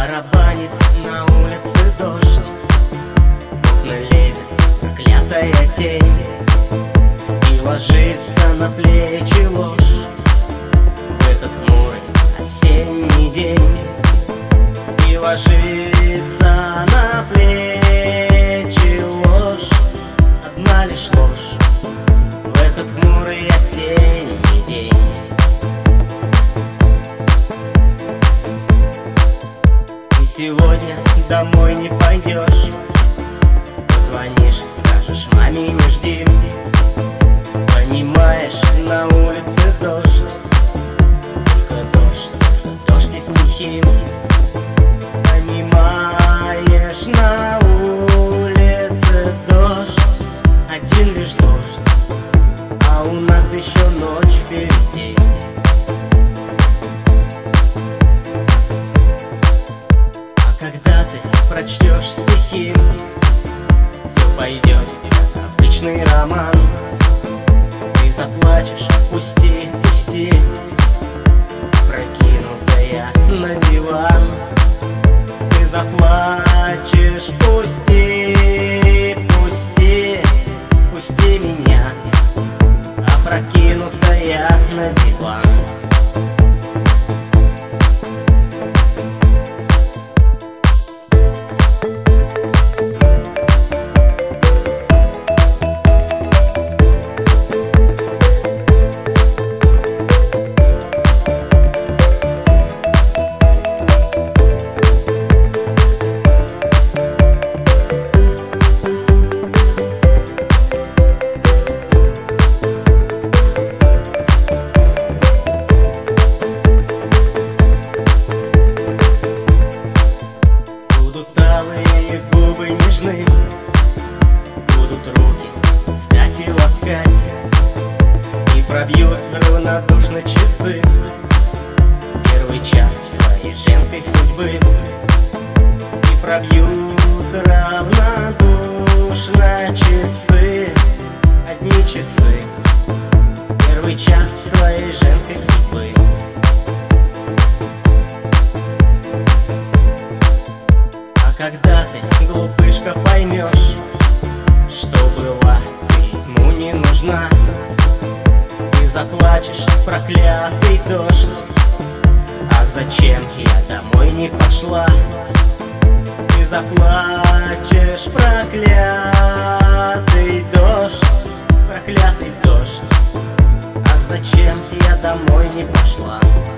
Барабанит на улице дождь, в окна лезет проклятая тень и ложится на плечи ложь в этот хмурый осенний день. И ложится на плечи ложь, одна лишь ложь в этот хмурый осенний день. И сегодня домой не пойдешь, позвонишь и скажешь: маме, не жди. Понимаешь, на улице дождь, только дождь и стихи. Понимаешь, на улице дождь, один лишь дождь, а у нас еще ночь впереди. А когда ты прочтешь стихи, все пойдет как обычный роман. Ты заплачешь: пусти, пусти, прокинутая на диван. Ты заплачешь: пусти, пусти, пусти меня, опрокинутая на диван. Губы нежны, будут руки искать и ласкать, и пробьют равнодушно часы первый час твоей женской судьбы. И пробьют равнодушно часы, одни часы, первый час твоей женской судьбы. Когда ты, глупышка, поймешь, что была ты ему не нужна, ты заплачешь: проклятый дождь, ах, зачем я домой не пошла. Ты заплачешь: проклятый дождь, проклятый дождь, ах, зачем я домой не пошла.